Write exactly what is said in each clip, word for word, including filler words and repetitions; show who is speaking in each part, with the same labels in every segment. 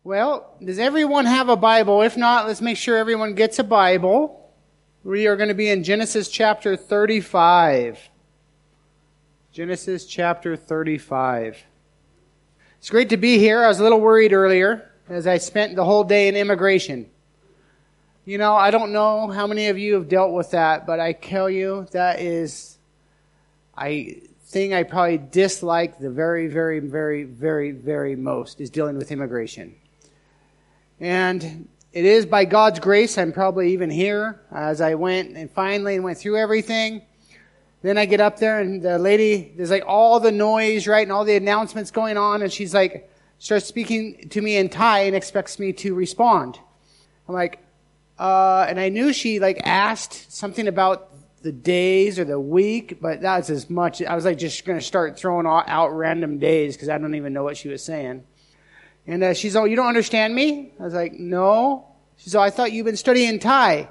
Speaker 1: Well, does everyone have a Bible? If not, let's make sure everyone gets a Bible. We are going to be in Genesis chapter thirty-five. Genesis chapter thirty-five. It's great to be here. I was a little worried earlier as I spent the whole day in immigration. You know, I don't know how many of you have dealt with that, but I tell you, that is I thing I probably dislike the very, very, very, very, very most is dealing with immigration. And it is by God's grace I'm probably even here as I went and finally went through everything. Then I get up there and the lady, there's like all the noise, right, and all the announcements going on, and she's like, starts speaking to me in Thai and expects me to respond. I'm like, uh, and I knew she like asked something about the days or the week, but that's as much. I was like just going to start throwing out random days because I don't even know what she was saying. And uh, she's, oh, you don't understand me? I was like, no. She's, oh, I thought you've been studying Thai.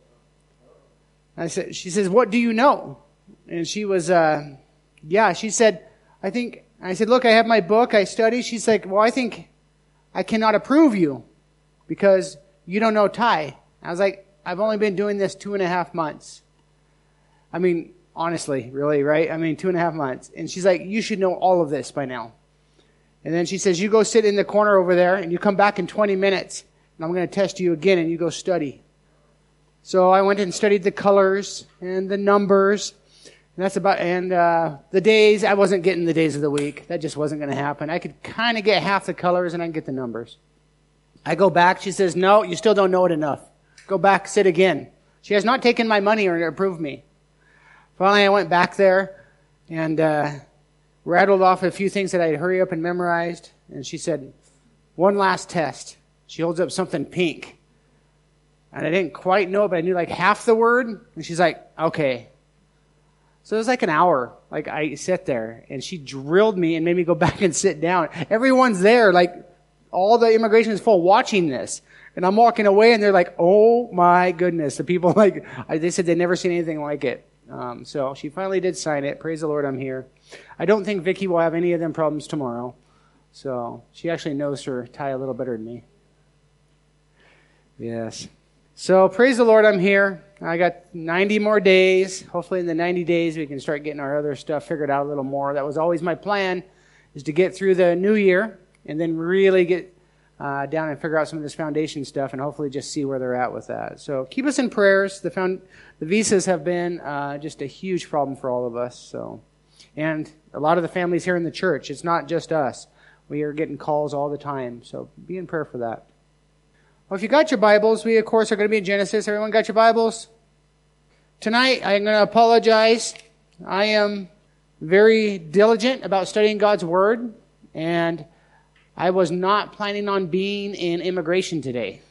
Speaker 1: I said, she says, what do you know? And she was, uh, yeah, she said, I think, I said, look, I have my book, I study. She's like, well, I think I cannot approve you because you don't know Thai. I was like, I've only been doing this two and a half months. I mean, honestly, really, right? I mean, two and a half months. And she's like, you should know all of this by now. And then she says, you go sit in the corner over there and you come back in twenty minutes and I'm going to test you again and you go study. So I went and studied the colors and the numbers. And that's about, and uh, the days, I wasn't getting the days of the week. That just wasn't going to happen. I could kind of get half the colors and I can get the numbers. I go back. She says, no, you still don't know it enough. Go back, sit again. She has not taken my money or approved me. Finally, I went back there and uh, rattled off a few things that I'd hurry up and memorized. And she said, one last test. She holds up something pink. And I didn't quite know it, but I knew like half the word. And she's like, okay. So it was like an hour. Like I sat there and she drilled me and made me go back and sit down. Everyone's there. Like all the immigration is full watching this. And I'm walking away and they're like, oh my goodness. The people like, they said they'd never seen anything like it. Um, so she finally did sign it. Praise the Lord, I'm here. I don't think Vicky will have any of them problems tomorrow. So she actually knows her Thai a little better than me. Yes. So praise the Lord, I'm here. I got ninety more days. Hopefully in the ninety days we can start getting our other stuff figured out a little more. That was always my plan, is to get through the new year and then really get uh, down and figure out some of this foundation stuff and hopefully just see where they're at with that. So keep us in prayers. The found, the visas have been uh, just a huge problem for all of us. So, and a lot of the families here in the church. It's not just us. We are getting calls all the time. So be in prayer for that. Well, if you got your Bibles, we, of course, are going to be in Genesis. Everyone got your Bibles? Tonight, I'm going to apologize. I am very diligent about studying God's Word, and I was not planning on being in immigration today.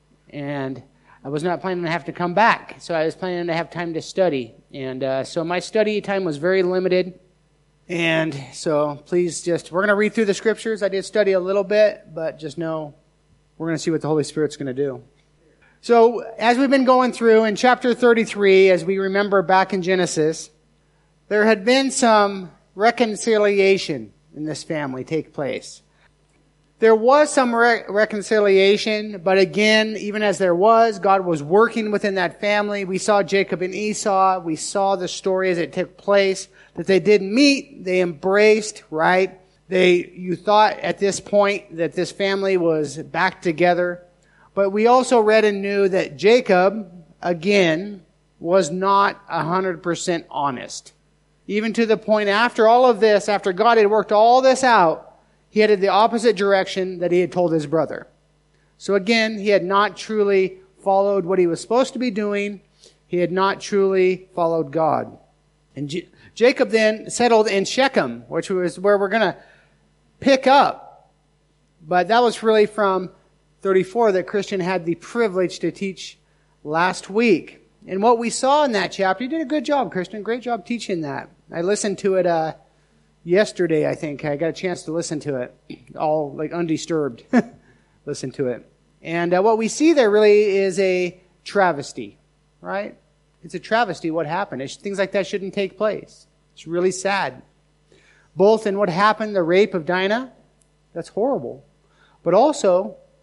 Speaker 1: And I was not planning to have to come back, so I was planning to have time to study. And uh, so my study time was very limited. And so please just, we're going to read through the Scriptures. I did study a little bit, but just know we're going to see what the Holy Spirit's going to do. So, as we've been going through in chapter thirty-three, as we remember back in Genesis, there had been some reconciliation in this family take place. There was some re- reconciliation, but again, even as there was, God was working within that family. We saw Jacob and Esau. We saw the story as it took place, that they didn't meet, they embraced, right? They, you thought at this point that this family was back together. But we also read and knew that Jacob, again, was not one hundred percent honest. Even to the point after all of this, after God had worked all this out, he headed the opposite direction that he had told his brother. So again, he had not truly followed what he was supposed to be doing. He had not truly followed God. And J- Jacob then settled in Shechem, which was where we're going to pick up. But that was really from thirty-four that Christian had the privilege to teach last week. And what we saw in that chapter, you did a good job, Christian. Great job teaching that. I listened to it uh, yesterday, I think. I got a chance to listen to it, all like undisturbed. Listen to it. And uh, what we see there really is a travesty, right? It's a travesty what happened. It's, things like that shouldn't take place. It's really sad. Both in what happened, the rape of Dinah, that's horrible. But also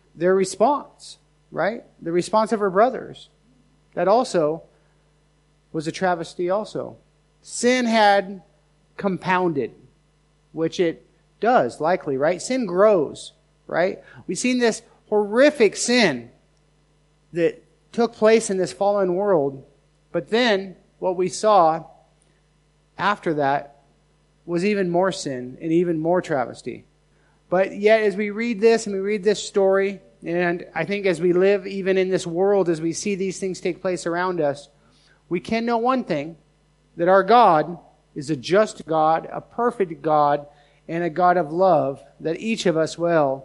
Speaker 1: their response, right? The response of her brothers. That also was a travesty also. Sin had compounded, which it does likely, right? Sin grows, right? We've seen this horrific sin that took place in this fallen world. But then what we saw after that was even more sin and even more travesty. But yet as we read this and we read this story, and I think as we live even in this world, as we see these things take place around us, we can know one thing, that our God is a just God, a perfect God, and a God of love that each of us will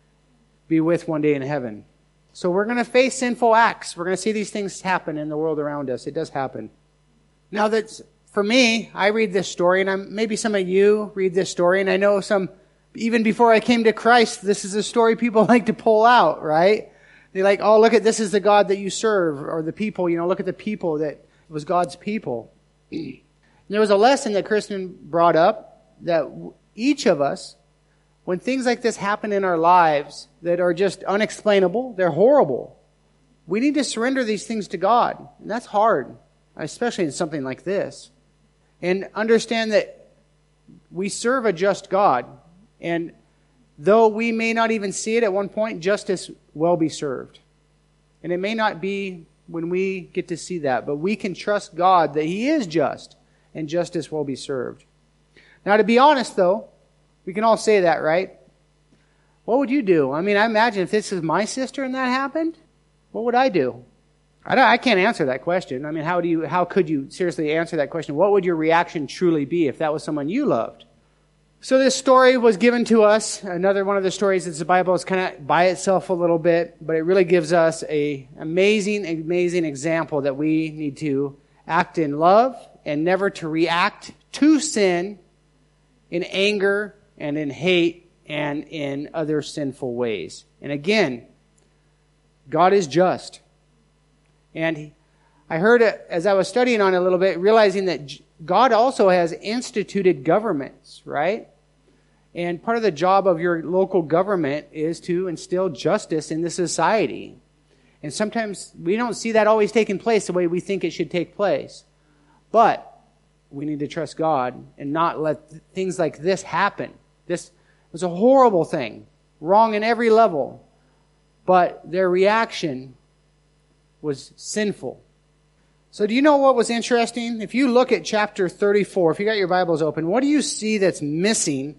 Speaker 1: be with one day in heaven. So we're going to face sinful acts. We're going to see these things happen in the world around us. It does happen. Now that's, for me, I read this story, and I'm, maybe some of you read this story, and I know some, even before I came to Christ, this is a story people like to pull out, right? They like, oh, look at, this is the God that you serve, or the people, you know, look at the people that was God's people. There was a lesson that Kristen brought up, that each of us, when things like this happen in our lives that are just unexplainable, they're horrible, we need to surrender these things to God. And that's hard, especially in something like this. And understand that we serve a just God. And though we may not even see it at one point, justice will be served. And it may not be when we get to see that, but we can trust God that He is just, and justice will be served. Now, to be honest, though, we can all say that, right? What would you do? I mean, I imagine if this is my sister and that happened, what would I do? I, don't, I can't answer that question. I mean, how do you? How could you seriously answer that question? What would your reaction truly be if that was someone you loved? So this story was given to us. Another one of the stories that the Bible is kind of by itself a little bit, but it really gives us a amazing, amazing example that we need to act in love and never to react to sin in anger and in hate and in other sinful ways. And again, God is just. And he, I heard it as I was studying on it a little bit, realizing that God also has instituted governments, right? And part of the job of your local government is to instill justice in the society. And sometimes we don't see that always taking place the way we think it should take place. But we need to trust God and not let th- things like this happen. This was a horrible thing, wrong in every level. But their reaction was sinful. So do you know what was interesting? If you look at chapter thirty-four, if you got your Bibles open, what do you see that's missing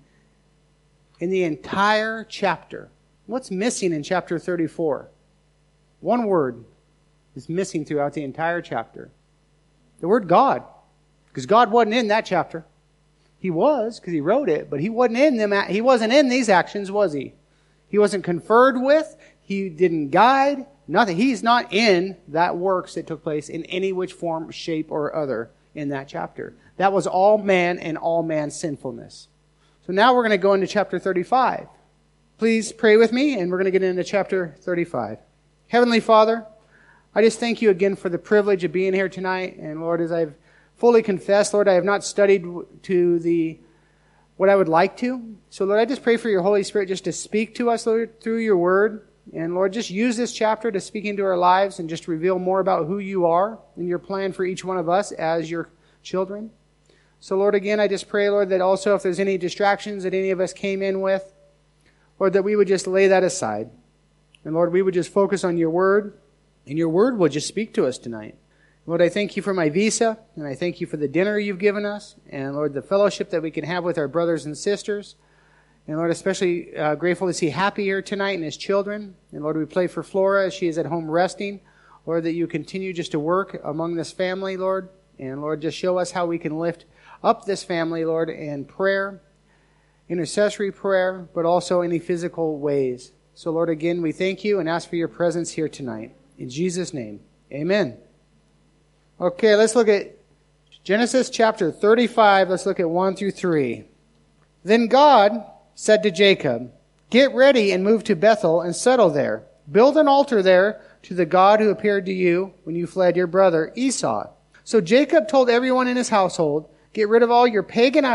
Speaker 1: in the entire chapter? What's missing in chapter thirty-four? One word is missing throughout the entire chapter. The word God. Because God wasn't in that chapter. He was, because He wrote it, but He wasn't in them. He wasn't in these actions, was He? He wasn't conferred with. He didn't guide. Nothing. He's not in that works that took place in any which form, shape, or other in that chapter. That was all man and all man's sinfulness. So now we're going to go into chapter thirty-five. Please pray with me, and we're going to get into chapter thirty-five. Heavenly Father, I just thank You again for the privilege of being here tonight. And Lord, as I've fully confessed, Lord, I have not studied to the what I would like to. So Lord, I just pray for Your Holy Spirit just to speak to us, Lord, through Your word. And Lord, just use this chapter to speak into our lives and just reveal more about who You are and Your plan for each one of us as Your children. So Lord, again, I just pray, Lord, that also if there's any distractions that any of us came in with, Lord, that we would just lay that aside. And Lord, we would just focus on Your word, and Your word would just speak to us tonight. Lord, I thank You for my visa, and I thank You for the dinner You've given us, and Lord, the fellowship that we can have with our brothers and sisters. And Lord, especially uh, grateful to see Happy here tonight and his children. And Lord, we pray for Flora as she is at home resting. Lord, that You continue just to work among this family, Lord. And Lord, just show us how we can lift up this family, Lord, in prayer, intercessory prayer, but also any physical ways. So Lord, again, we thank You and ask for Your presence here tonight. In Jesus' name, amen. Okay, let's look at Genesis chapter thirty-five. Let's look at one through three. Then God said to Jacob, "Get ready and move to Bethel and settle there. Build an altar there to the God who appeared to you when you fled your brother Esau." So Jacob told everyone in his household, "Get rid of all your pagan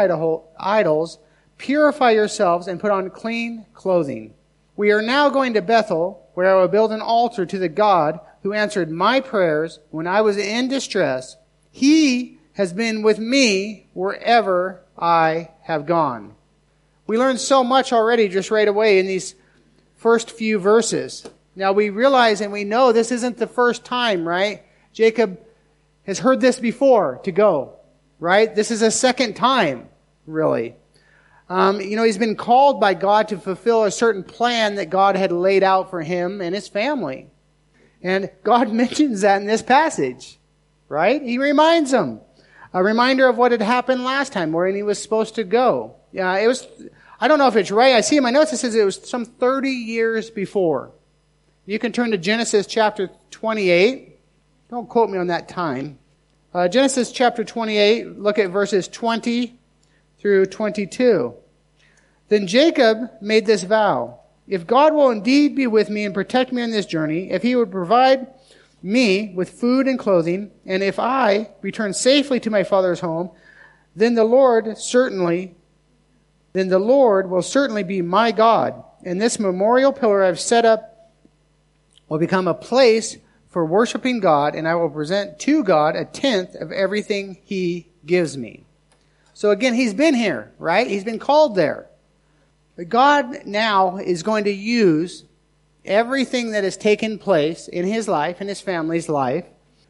Speaker 1: idols, purify yourselves, and put on clean clothing. We are now going to Bethel, where I will build an altar to the God who answered my prayers when I was in distress. He has been with me wherever I have gone. We learned so much already just right away in these first few verses. Now we realize and we know this isn't the first time, right? Jacob has heard this before to go, right? This is a second time, really. Um, you know, he's been called by God to fulfill a certain plan that God had laid out for him and his family. And God mentions that in this passage, right? He reminds him. A reminder of what had happened last time, where he was supposed to go. Yeah, it was, I don't know if it's right. I see in my notes it says it was some thirty years before. You can turn to Genesis chapter twenty-eight. Don't quote me on that time. Uh, Genesis chapter twenty-eight, look at verses twenty through twenty-two. Then Jacob made this vow. If God will indeed be with me and protect me on this journey, if he would provide me with food and clothing, and if I return safely to my father's home, then the Lord certainly, then the Lord will certainly be my God. And this memorial pillar I've set up will become a place for worshiping God, and I will present to God a tenth of everything he gives me. So again, he's been here, right? He's been called there. But God now is going to use everything that has taken place in his life and his family's life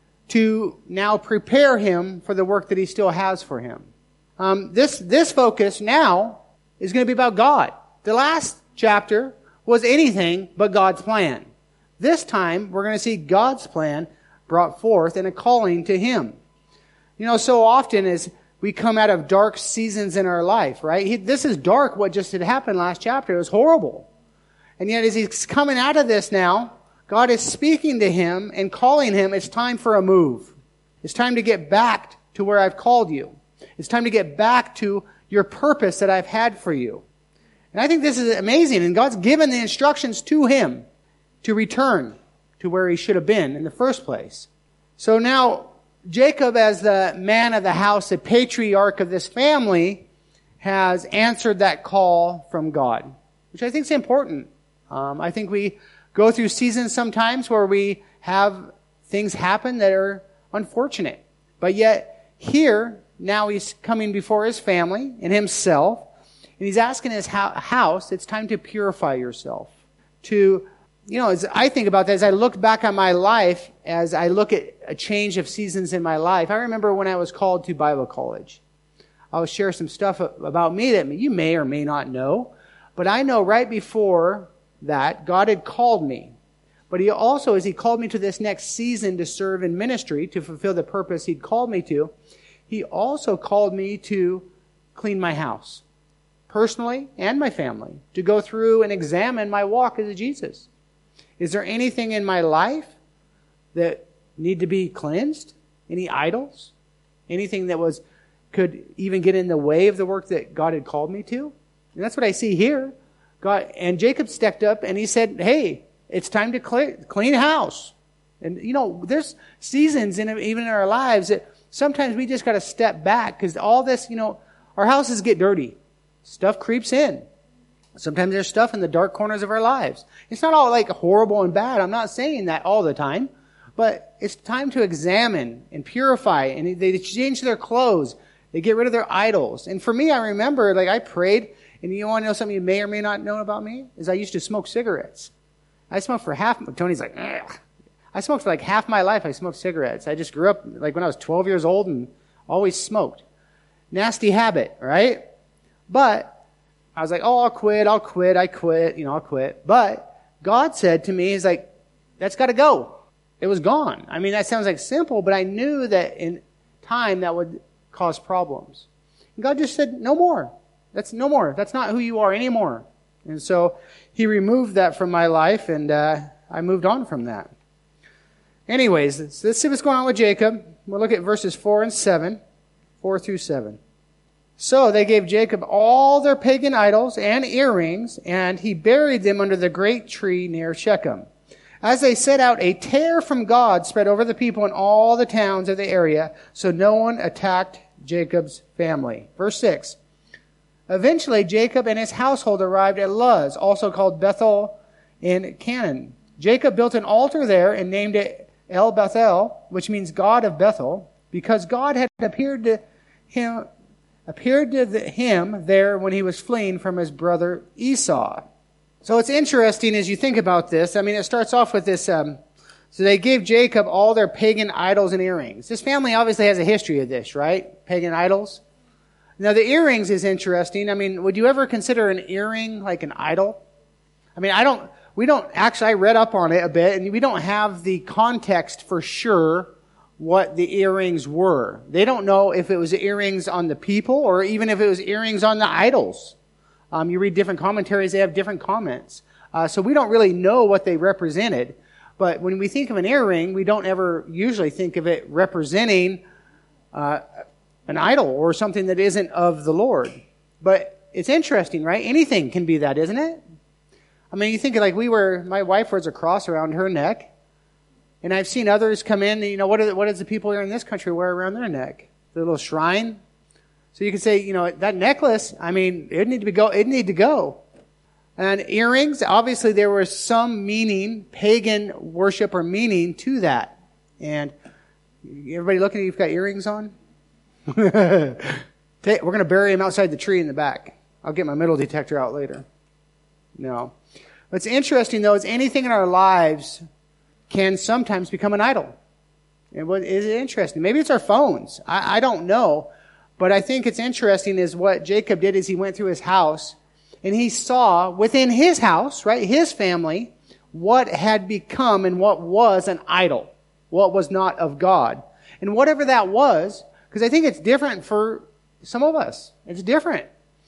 Speaker 1: to now prepare him for the work that he still has for him. Um, this, this focus now is going to be about God. The last chapter was anything but God's plan. This time, we're going to see God's plan brought forth in a calling to him. You know, so often as we come out of dark seasons in our life, right? He, this is dark, what just had happened last chapter. It was horrible. And yet as he's coming out of this now, God is speaking to him and calling him, it's time for a move. It's time to get back to where I've called you. It's time to get back to your purpose that I've had for you. And I think this is amazing. And God's given the instructions to him to return to where he should have been in the first place. So now, Jacob, as the man of the house, the patriarch of this family, has answered that call from God, which I think is important. Um, I think we go through seasons sometimes where we have things happen that are unfortunate. But yet, here, now he's coming before his family and himself, and he's asking his house, it's time to purify yourself. To, you know, as I think about that, as I look back on my life, as I look at a change of seasons in my life, I remember when I was called to Bible college. I'll share some stuff about me that you may or may not know, but I know right before that God had called me. But he also, as he called me to this next season to serve in ministry, to fulfill the purpose he'd called me to, he also called me to clean my house, personally and my family, to go through and examine my walk as Jesus. Is there anything in my life that need to be cleansed? Any idols? Anything that was could even get in the way of the work that God had called me to? And that's what I see here. God, and Jacob stepped up and he said, hey, it's time to clean, clean house. And, you know, there's seasons in even in our lives that sometimes we just got to step back because all this, you know, our houses get dirty. Stuff creeps in. Sometimes there's stuff in the dark corners of our lives. It's not all like horrible and bad. I'm not saying that all the time. But it's time to examine and purify. And they change their clothes. They get rid of their idols. And for me, I remember, like, I prayed. And you want to know something you may or may not know about me? Is I used to smoke cigarettes. I smoked for half, Tony's like, ugh. I smoked for like half my life. I smoked cigarettes. I just grew up like when I was twelve years old and always smoked. Nasty habit, right? But I was like, oh, I'll quit, I'll quit, I quit, you know, I'll quit. But God said to me, he's like, that's got to go. It was gone. I mean, that sounds like simple, but I knew that in time that would cause problems. And God just said, no more. That's no more. That's not who you are anymore. And so he removed that from my life, and uh, I moved on from that. Anyways, let's, let's see what's going on with Jacob. We'll look at verses four and seven, four through seven. So they gave Jacob all their pagan idols and earrings, and he buried them under the great tree near Shechem. As they set out, a terror from God spread over the people in all the towns of the area, so no one attacked Jacob's family. Verse six. Eventually, Jacob and his household arrived at Luz, also called Bethel in Canaan. Jacob built an altar there and named it El Bethel, which means God of Bethel, because God had appeared to him, appeared to the, him there when he was fleeing from his brother Esau. So it's interesting as you think about this. I mean, it starts off with this, um, so they gave Jacob all their pagan idols and earrings. This family obviously has a history of this, right? Pagan idols. Now the earrings is interesting. I mean, would you ever consider an earring like an idol? I mean, I don't, we don't, actually I read up on it a bit and we don't have the context for sure what the earrings were. They don't know if it was earrings on the people or even if it was earrings on the idols. Um, you read different commentaries, they have different comments. Uh, so we don't really know what they represented. But when we think of an earring, we don't ever usually think of it representing uh, an idol or something that isn't of the Lord. But it's interesting, right? Anything can be that, isn't it? I mean, you think like we were, my wife wears a cross around her neck. And I've seen others come in, you know, what, are, what does the people here in this country wear around their neck? The little shrine. So you could say, you know, that necklace, I mean, it need to be go, it need to go. And earrings, obviously there was some meaning, pagan worship or meaning to that. And everybody looking at you, you've got earrings on? We're going to bury them outside the tree in the back. I'll get my metal detector out later. No. What's interesting though is anything in our lives can sometimes become an idol. And what is it interesting? Maybe it's our phones. I, I don't know. But I think it's interesting is what Jacob did is he went through his house and he saw within his house, right, his family, what had become and what was an idol, what was not of God. And whatever that was, because I think it's different for some of us. It's different.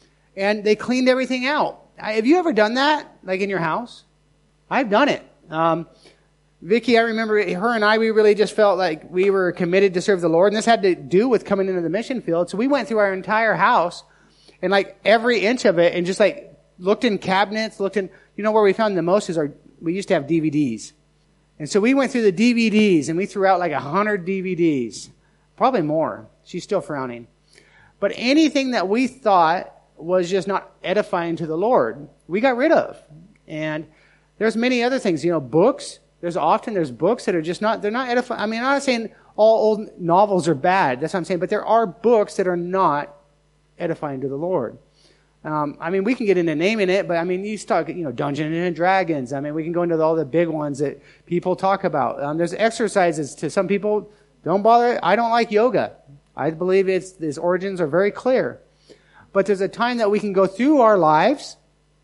Speaker 1: And they cleaned everything out. Have you ever done that, like in your house? I've done it. Um, Vicky, I remember her and I, we really just felt like we were committed to serve the Lord. And this had to do with coming into the mission field. So we went through our entire house and like every inch of it and just like looked in cabinets, looked in, you know where we found the most is our, we used to have D V Ds. And so we went through the D V Ds and we threw out like a hundred D V Ds. Probably more. She's still frowning. But anything that we thought was just not edifying to the Lord, we got rid of. And there's many other things, you know, books. There's often, there's books that are just not, they're not edifying. I mean, I'm not saying all old novels are bad. That's what I'm saying. But there are books that are not edifying to the Lord. Um, I mean, we can get into naming it, but I mean, you talk, you know, Dungeons and Dragons. I mean, we can go into all the big ones that people talk about. Um, there's exercises to some people. Don't bother. I don't like yoga. I believe its, its origins are very clear. But there's a time that we can go through our lives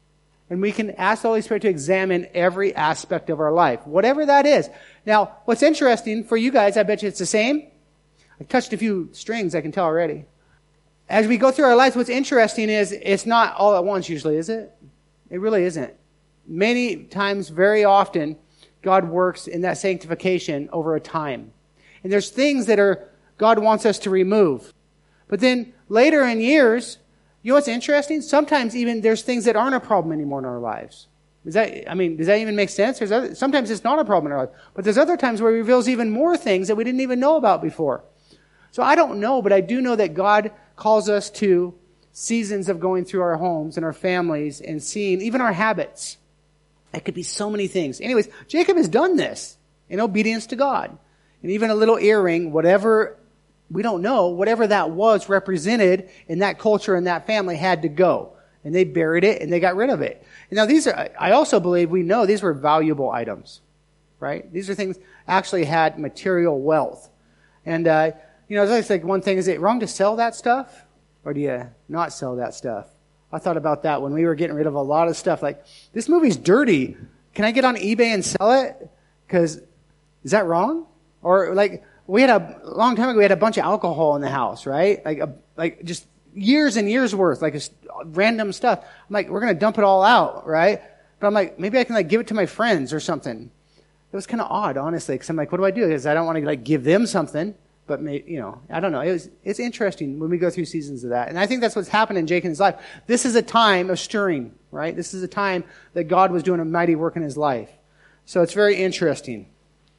Speaker 1: and we can ask the Holy Spirit to examine every aspect of our life, whatever that is. Now, what's interesting for you guys, I bet you it's the same. I touched a few strings, I can tell already. As we go through our lives, what's interesting is it's not all at once usually, is it? It really isn't. Many times, very often, God works in that sanctification over a time. And there's things that are God wants us to remove. But then later in years, you know what's interesting? Sometimes even there's things that aren't a problem anymore in our lives. Is that, I mean, does that even make sense? There's other, sometimes it's not a problem in our life. But there's other times where he reveals even more things that we didn't even know about before. So I don't know, but I do know that God calls us to seasons of going through our homes and our families and seeing even our habits. It could be so many things. Anyways, Jacob has done this in obedience to God. And even a little earring, whatever, we don't know, whatever that was represented in that culture and that family had to go. And they buried it and they got rid of it. And now these are, I also believe we know these were valuable items, right? These are things actually had material wealth. And, uh, you know, it's like one thing, is it wrong to sell that stuff? Or do you not sell that stuff? I thought about that when we were getting rid of a lot of stuff. Like, this movie's dirty. Can I get on eBay and sell it? Because, is that wrong? Or like, we had a, a long time ago, we had a bunch of alcohol in the house, right? Like, a, like just years and years worth, like a, random stuff. I'm like, we're going to dump it all out, right? But I'm like, maybe I can like give it to my friends or something. It was kind of odd, honestly, because I'm like, what do I do? Because I don't want to like give them something. But, maybe, you know, I don't know. It was, it's interesting when we go through seasons of that. And I think that's what's happened in Jacob's life. This is a time of stirring, right? This is a time that God was doing a mighty work in his life. So it's very interesting.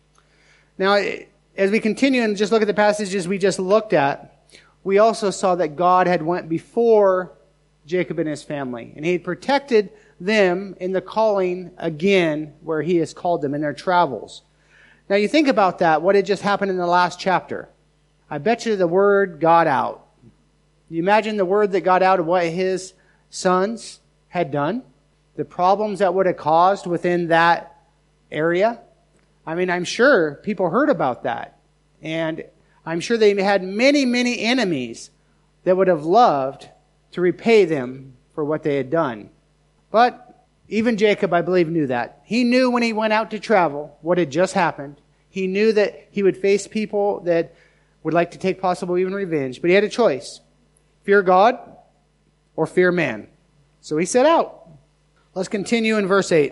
Speaker 1: Now, as we continue and just look at the passages we just looked at, we also saw that God had went before Jacob and his family. And he had protected them in the calling again where he has called them in their travels. Now you think about that, what had just happened in the last chapter. I bet you the word got out. You imagine the word that got out of what his sons had done? The problems that would have caused within that area? I mean, I'm sure people heard about that. And I'm sure they had many, many enemies that would have loved to repay them for what they had done. But even Jacob, I believe, knew that. He knew when he went out to travel what had just happened. He knew that he would face people that would like to take possible even revenge. But he had a choice. Fear God or fear man. So he set out. Let's continue in verse eight.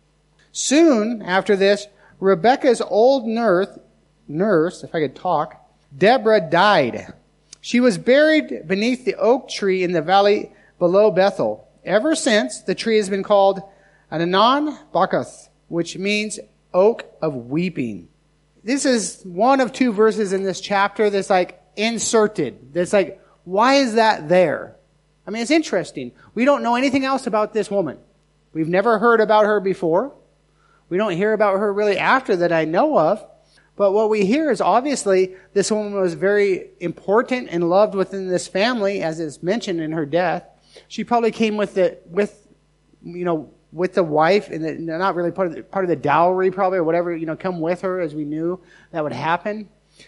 Speaker 1: Soon after this, Rebekah's old nurse, nurse, if I could talk, Deborah died. She was buried beneath the oak tree in the valley below Bethel. Ever since, the tree has been called Ananan Bakath, which means oak of weeping. This is one of two verses in this chapter that's like inserted. That's like, why is that there? I mean, it's interesting. We don't know anything else about this woman. We've never heard about her before. We don't hear about her really after that I know of. But what we hear is obviously this woman was very important and loved within this family, as is mentioned in her death. She probably came with the, with, you know, with the wife, and the, not really part of the, part of the dowry probably, or whatever, you know, come with her, as we knew that would happen.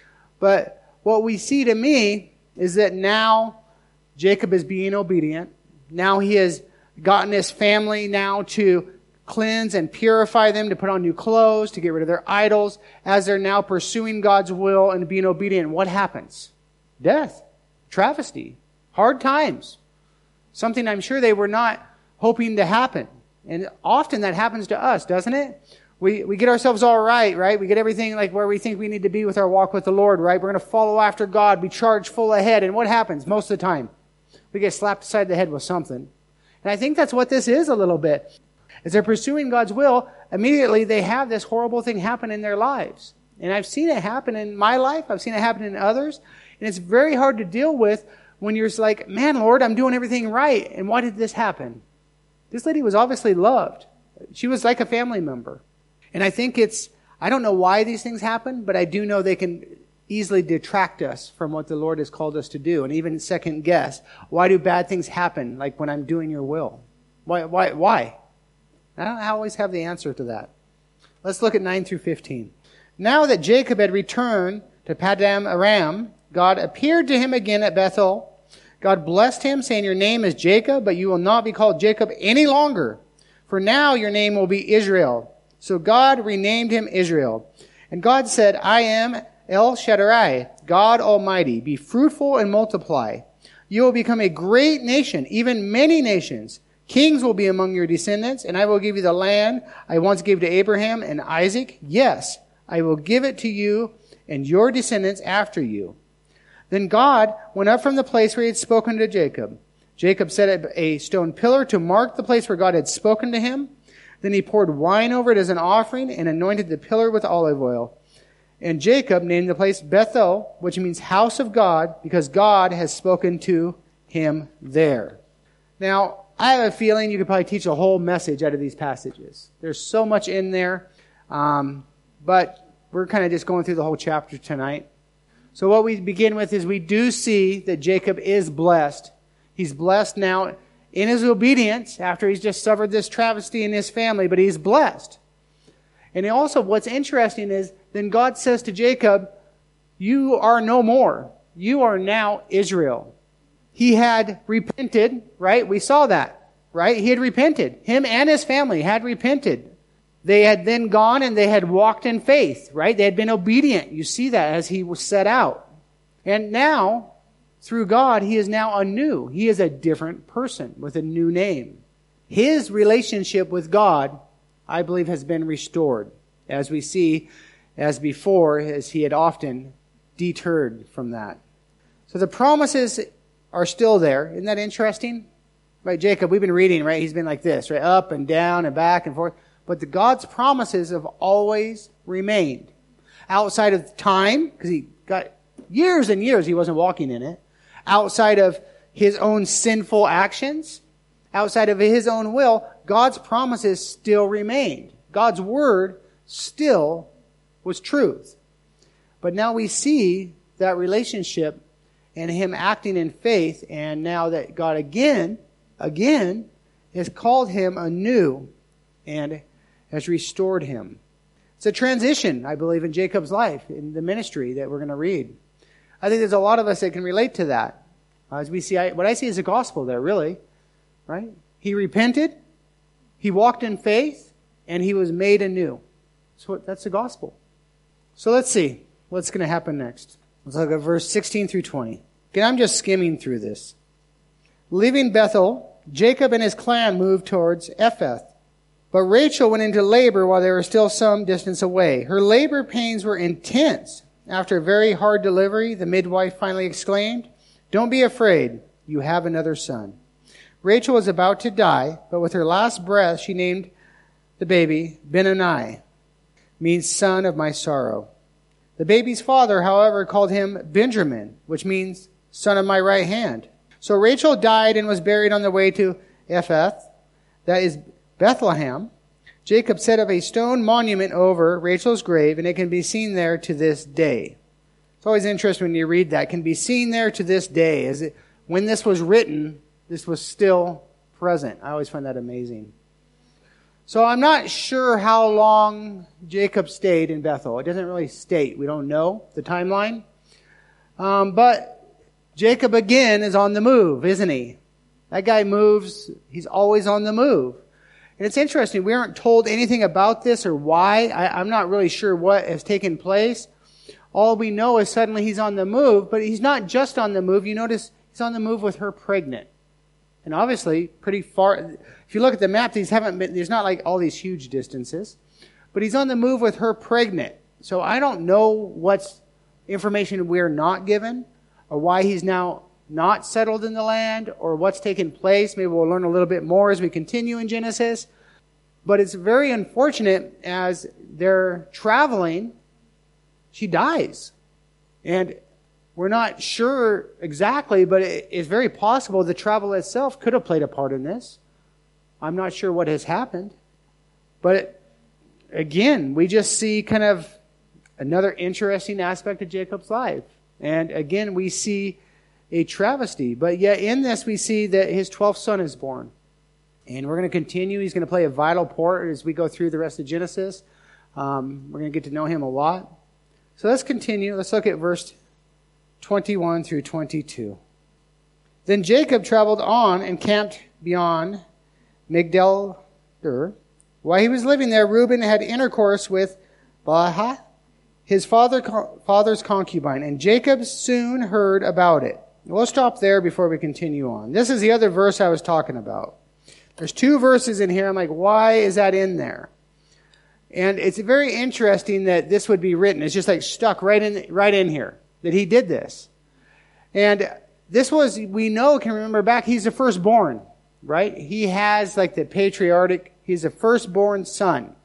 Speaker 1: But what we see to me is that now Jacob is being obedient. Now he has gotten his family now to cleanse and purify them, to put on new clothes, to get rid of their idols, as they're now pursuing God's will and being obedient. What happens? Death, travesty, hard times. Something I'm sure they were not hoping to happen. And often that happens to us, doesn't it? We we get ourselves all right, right? We get everything like where we think we need to be with our walk with the Lord, right? We're going to follow after God, be charged full ahead. And what happens most of the time? We get slapped aside the head with something. And I think that's what this is a little bit. As they're pursuing God's will, immediately they have this horrible thing happen in their lives. And I've seen it happen in my life. I've seen it happen in others. And it's very hard to deal with when you're just like, man, Lord, I'm doing everything right. And why did this happen? This lady was obviously loved. She was like a family member. And I think it's, I don't know why these things happen, but I do know they can easily detract us from what the Lord has called us to do. And even second guess, why do bad things happen like when I'm doing your will? Why, why, why? I don't always have the answer to that. Let's look at nine through fifteen. Now that Jacob had returned to Paddan Aram, God appeared to him again at Bethel. God blessed him, saying, your name is Jacob, but you will not be called Jacob any longer. For now your name will be Israel. So God renamed him Israel. And God said, I am El Shaddai, God Almighty. Be fruitful and multiply. You will become a great nation, even many nations. Kings will be among your descendants, and I will give you the land I once gave to Abraham and Isaac. Yes, I will give it to you and your descendants after you. Then God went up from the place where he had spoken to Jacob. Jacob set up a stone pillar to mark the place where God had spoken to him. Then he poured wine over it as an offering and anointed the pillar with olive oil. And Jacob named the place Bethel, which means house of God, because God has spoken to him there. Now, I have a feeling you could probably teach a whole message out of these passages. There's so much in there, um, but we're kind of just going through the whole chapter tonight. So what we begin with is we do see that Jacob is blessed. He's blessed now in his obedience after he's just suffered this travesty in his family, but he's blessed. And also what's interesting is then God says to Jacob, you are no more. You are now Israel. He had repented, right? We saw that, right? He had repented. Him and his family had repented. They had then gone and they had walked in faith, right? They had been obedient. You see that as he was set out. And now, through God, he is now anew. He is a different person with a new name. His relationship with God, I believe, has been restored, as we see as before, as he had often deterred from that. So the promises are still there. Isn't that interesting? Right, Jacob, we've been reading, right? He's been like this, right? Up and down and back and forth. But the God's promises have always remained. Outside of time, because he got years and years he wasn't walking in it. Outside of his own sinful actions. Outside of his own will, God's promises still remained. God's word still was truth. But now we see that relationship and him acting in faith, and now that God again, again, has called him anew and has restored him. It's a transition, I believe, in Jacob's life, in the ministry that we're going to read. I think there's a lot of us that can relate to that. As we see, I, what I see is the gospel there, really, right? He repented, he walked in faith, and he was made anew. So that's the gospel. So let's see what's going to happen next. Let's look at verse sixteen through twenty. Again, I'm just skimming through this. Leaving Bethel, Jacob and his clan moved towards Ephrath. But Rachel went into labor while they were still some distance away. Her labor pains were intense. After a very hard delivery, the midwife finally exclaimed, "Don't be afraid, you have another son." Rachel was about to die, but with her last breath, she named the baby Benoni, means son of my sorrow. The baby's father, however, called him Benjamin, which means son of my right hand. So Rachel died and was buried on the way to Ephrath, that is Bethlehem. Jacob set up a stone monument over Rachel's grave, and it can be seen there to this day. It's always interesting when you read that. It can be seen there to this day. As it, when this was written, this was still present. I always find that amazing. So I'm not sure how long Jacob stayed in Bethel. It doesn't really state. We don't know the timeline. Um, but Jacob again is on the move, isn't he? That guy moves. He's always on the move. And it's interesting. We aren't told anything about this or why. I, I'm not really sure what has taken place. All we know is suddenly he's on the move, but he's not just on the move. You notice he's on the move with her pregnant. And obviously, pretty far. If you look at the map, these haven't been, there's not like all these huge distances. But he's on the move with her pregnant. So I don't know what's information we're not given, or why he's now not settled in the land, or what's taken place. Maybe we'll learn a little bit more as we continue in Genesis. But it's very unfortunate as they're traveling, she dies. And we're not sure exactly, but it's very possible the travel itself could have played a part in this. I'm not sure what has happened. But again, we just see kind of another interesting aspect of Jacob's life. And again, we see a travesty. But yet in this, we see that his twelfth son is born. And we're going to continue. He's going to play a vital part as we go through the rest of Genesis. Um, we're going to get to know him a lot. So let's continue. Let's look at verse twenty-one through twenty-two. Then Jacob traveled on and camped beyond Migdal-ur. While he was living there, Reuben had intercourse with Bilhah, his father, father's concubine, and Jacob soon heard about it. We'll stop there before we continue on. This is the other verse I was talking about. There's two verses in here. I'm like, why is that in there? And it's very interesting that this would be written. It's just like stuck right in, right in here, that he did this. And this was, we know, can remember back, he's the firstborn, right? He has like the patriarchic, he's the firstborn son.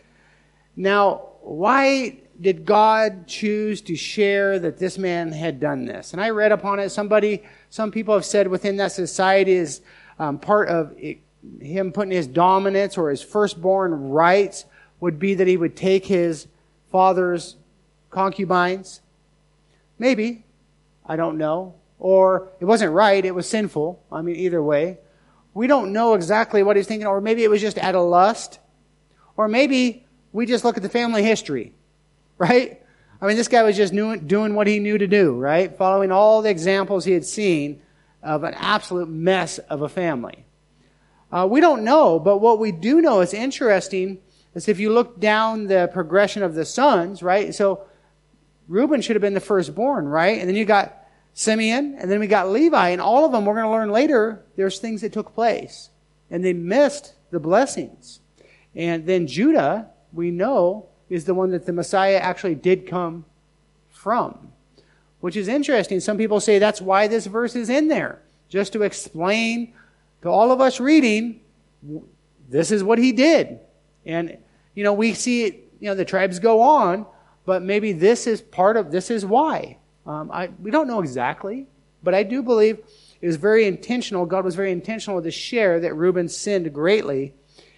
Speaker 1: Now, why did God choose to share that this man had done this? And I read upon it. Somebody, some people have said within that society is um, part of it, him putting his dominance or his firstborn rights would be that he would take his father's concubines. Maybe. I don't know. Or it wasn't right. It was sinful. I mean, either way. We don't know exactly what he's thinking. Or maybe it was just out of lust. Or maybe we just look at the family history. Right? I mean, this guy was just doing what he knew to do, right? Following all the examples he had seen of an absolute mess of a family. Uh, we don't know, but what we do know is interesting is if you look down the progression of the sons, right? So Reuben should have been the firstborn, right? And then you got Simeon, and then we got Levi, and all of them, we're going to learn later, there's things that took place. And they missed the blessings. And then Judah, we know, is the one that the Messiah actually did come from. Which is interesting. Some people say that's why this verse is in there. Just to explain to all of us reading, this is what he did. And, you know, we see it, you know, the tribes go on, but maybe this is part of, this is why. Um, I, we don't know exactly, but I do believe it was very intentional. God was very intentional to share that Reuben sinned greatly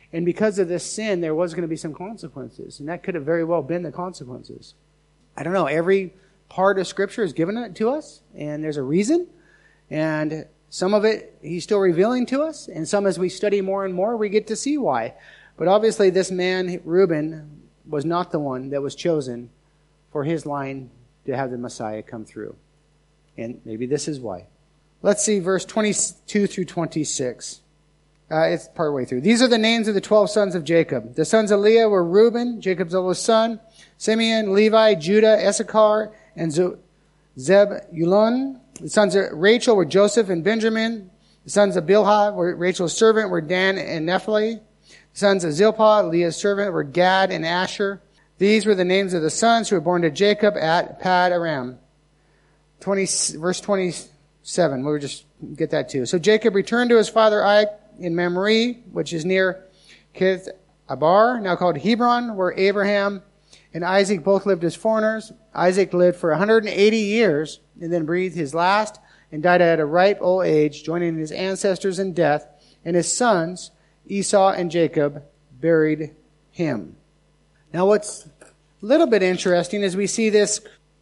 Speaker 1: And because of this sin, there was going to be some consequences. And that could have very well been the consequences. I don't know. Every part of Scripture is given it to us, and there's a reason. And some of it He's still revealing to us, and some as we study more and more, we get to see why. But obviously this man, Reuben, was not the one that was chosen for his line to have the Messiah come through. And maybe this is why. Let's see verse twenty-two through twenty-six. Uh, it's part way through. These are the names of the twelve sons of Jacob. The sons of Leah were Reuben, Jacob's oldest son, Simeon, Levi, Judah, Issachar, and Zebulun. The sons of Rachel were Joseph and Benjamin. The sons of Bilhah, were Rachel's servant, were Dan and Nephtali. The sons of Zilpah, Leah's servant, were Gad and Asher. These were the names of the sons who were born to Jacob at Pad Aram. twenty, verse twenty-seven. We'll just get that too. So Jacob returned to his father Isaac in Mamre, which is near Kith Abar, now called Hebron, where Abraham and Isaac both lived as foreigners. Isaac lived for one hundred eighty years and then breathed his last and died at a ripe old age, joining his ancestors in death, and his sons, Esau and Jacob, buried him. Now what's a little bit interesting is we see this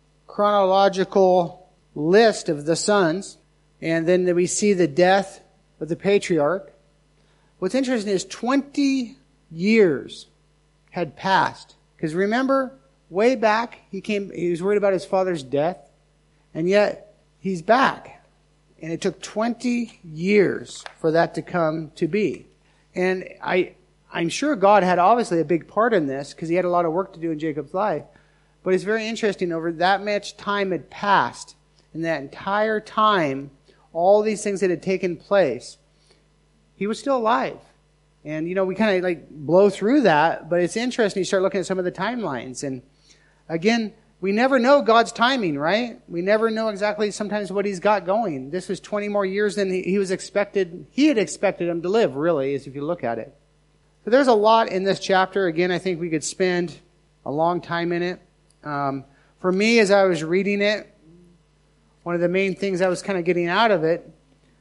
Speaker 1: chronological list of the sons, and then we see the death of the patriarch. What's interesting is twenty years had passed. Because remember, way back, he came. He was worried about his father's death, and yet he's back. And it took twenty years for that to come to be. And I, I'm sure God had obviously a big part in this, because he had a lot of work to do in Jacob's life. But it's very interesting, over that much time had passed, and that entire time, all these things that had taken place, he was still alive. And, you know, we kind of like blow through that, but it's interesting. You start looking at some of the timelines. And again, we never know God's timing, right? We never know exactly sometimes what he's got going. This was twenty more years than he, he was expected. He had expected him to live, really, as if you look at it. So there's a lot in this chapter. Again, I think we could spend a long time in it. Um, for me, as I was reading it, one of the main things I was kind of getting out of it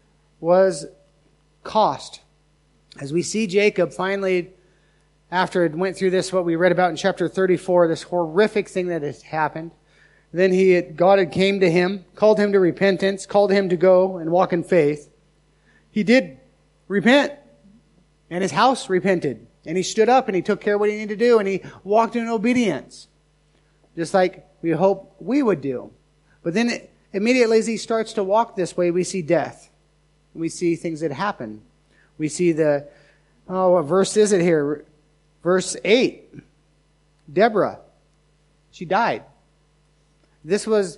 Speaker 1: was cost. As we see Jacob finally, after it went through this, what we read about in chapter thirty-four, this horrific thing that has happened, then he had, God had came to him, called him to repentance, called him to go and walk in faith. He did repent, and his house repented, and he stood up and he took care of what he needed to do, and he walked in obedience, just like we hope we would do. But then it, immediately as he starts to walk this way, we see death. We see things that happen. We see the, oh, what verse is it here? Verse eight. Deborah. She died. This was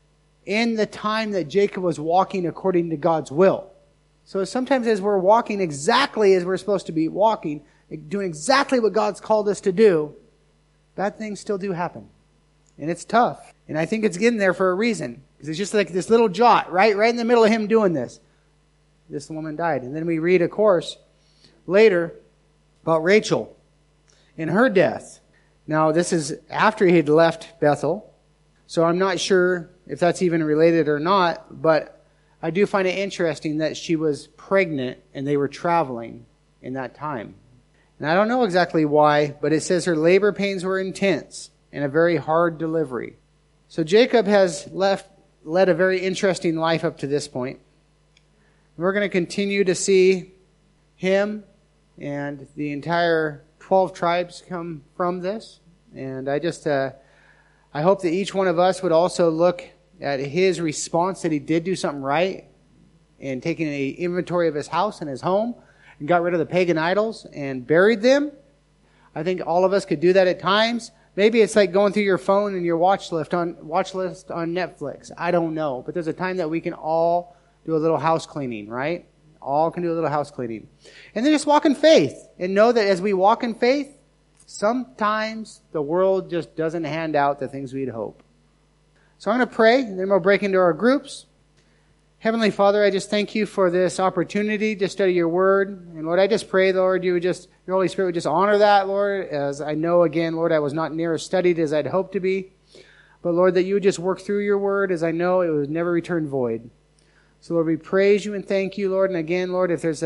Speaker 1: in the time that Jacob was walking according to God's will. So sometimes as we're walking exactly as we're supposed to be walking, doing exactly what God's called us to do, bad things still do happen. And it's tough. And I think it's getting there for a reason. Because it's just like this little jot, right? Right in the middle of him doing this. This woman died. And then we read, of course, later about Rachel and her death. Now, this is after he had left Bethel. So I'm not sure if that's even related or not, but I do find it interesting that she was pregnant and they were traveling in that time. And I don't know exactly why, but it says her labor pains were intense and a very hard delivery. So Jacob has left, led a very interesting life up to this point. We're going to continue to see him and the entire twelve tribes come from this. And I just, uh, I hope that each one of us would also look at his response that he did do something right and taking an inventory of his house and his home and got rid of the pagan idols and buried them. I think all of us could do that at times. Maybe it's like going through your phone and your watch list on watch list on Netflix. I don't know. But there's a time that we can all do a little house cleaning, right? All can do a little house cleaning. And then just walk in faith and know that as we walk in faith, sometimes the world just doesn't hand out the things we'd hope. So I'm going to pray, and then we'll break into our groups. Heavenly Father, I just thank you for this opportunity to study your word. And Lord, I just pray, Lord, you would just, your Holy Spirit would just honor that, Lord, as I know, again, Lord, I was not near as studied as I'd hoped to be. But Lord, that you would just work through your word, as I know it would never return void. So Lord, we praise you and thank you, Lord. And again, Lord, if there's a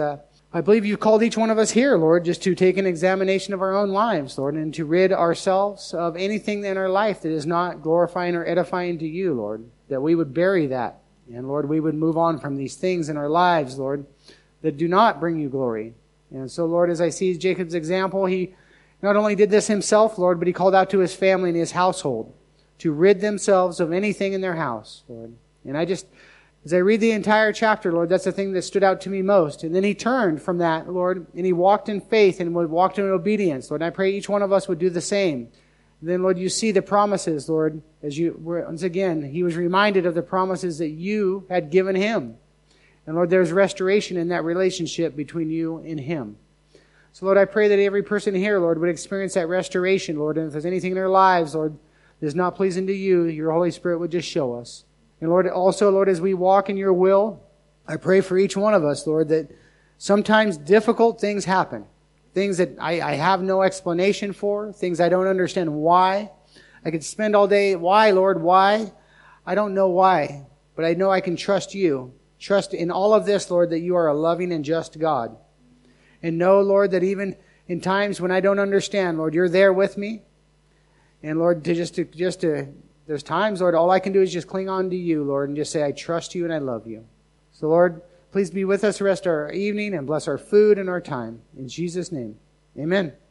Speaker 1: I believe you've called each one of us here, Lord, just to take an examination of our own lives, Lord, and to rid ourselves of anything in our life that is not glorifying or edifying to you, Lord, that we would bury that. And, Lord, we would move on from these things in our lives, Lord, that do not bring you glory. And so, Lord, as I see Jacob's example, he not only did this himself, Lord, but he called out to his family and his household to rid themselves of anything in their house, Lord. And I just... As I read the entire chapter, Lord, that's the thing that stood out to me most. And then he turned from that, Lord, and he walked in faith and walked in obedience. Lord, and I pray each one of us would do the same. And then, Lord, you see the promises, Lord, as you were, once again, he was reminded of the promises that you had given him. And Lord, there's restoration in that relationship between you and him. So, Lord, I pray that every person here, Lord, would experience that restoration, Lord. And if there's anything in their lives, Lord, that is not pleasing to you, your Holy Spirit would just show us. And Lord, also, Lord, as we walk in your will, I pray for each one of us, Lord, that sometimes difficult things happen. Things that I, I have no explanation for. Things I don't understand why. I could spend all day, why, Lord, why? I don't know why. But I know I can trust you. Trust in all of this, Lord, that you are a loving and just God. And know, Lord, that even in times when I don't understand, Lord, you're there with me. And Lord, to just to just to There's times, Lord, all I can do is just cling on to you, Lord, and just say, I trust you and I love you. So, Lord, please be with us the rest of our evening and bless our food and our time. In Jesus' name, amen.